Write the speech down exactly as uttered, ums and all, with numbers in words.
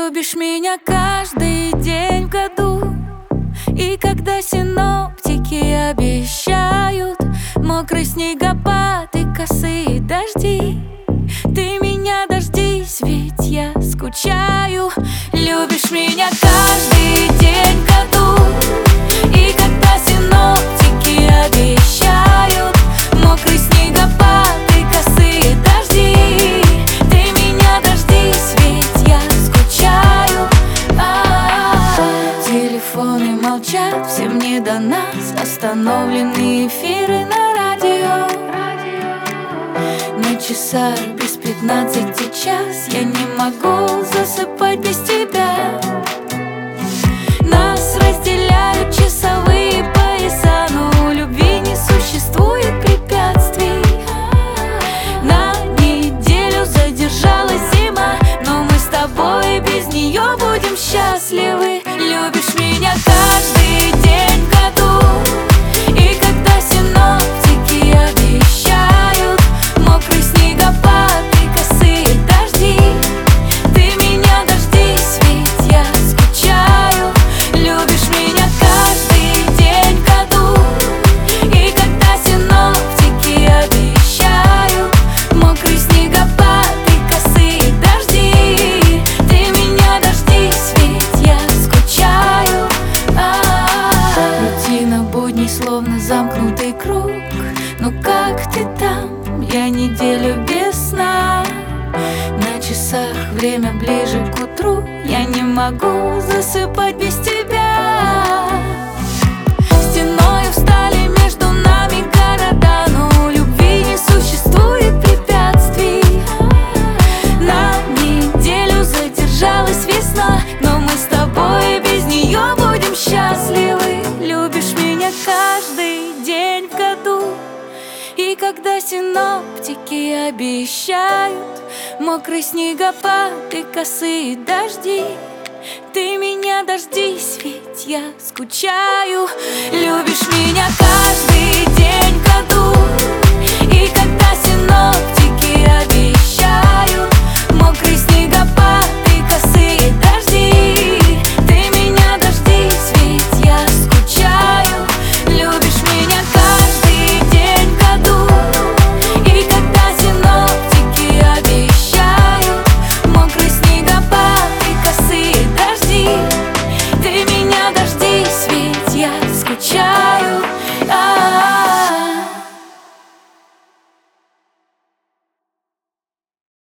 Любишь меня каждый день в году. И когда синоптики обещают мокрый снегопад и косые дожди, ты меня дождись, ведь я скучаю. Любишь меня каждый день в году. И когда синоптики обещают мокрый снегопад и косые дожди, ты меня дождись, ведь я скучаю. А-а-а. Телефоны молчат, всем не до нас. Остановлены эфиры на радио. На часах без пятнадцати час. Я не могу засыпать без тебя. Нас разделяют часовые пояса, но у любви не существует препятствий. На неделю задержалась зима, но мы с тобой без нее будем счастливы. Любишь меня каждый день в году. И когда синоптики обещают мокрый снегопад и косые дожди, ты меня дождись, ведь я скучаю. Любишь меня каждый день в году. И когда синоптики обещают мокрый снегопад и косые дожди, ты меня дождись, ведь я скучаю. А-а-а. Рутина будней словно замкнутый круг. Ну как ты там? Я неделю без сна. На часах время ближе к утру. Я не могу засыпать без тебя. Стеною встали между нами города, но у любви не существует препятствий. На неделю задержалась весна, но мы с тобой без нее будем счастливы. Любишь меня каждый день в году. И когда синоптики обещают мокрый снегопад и косые дожди, ты меня дождись, ведь я скучаю. Любишь меня каждый день в году.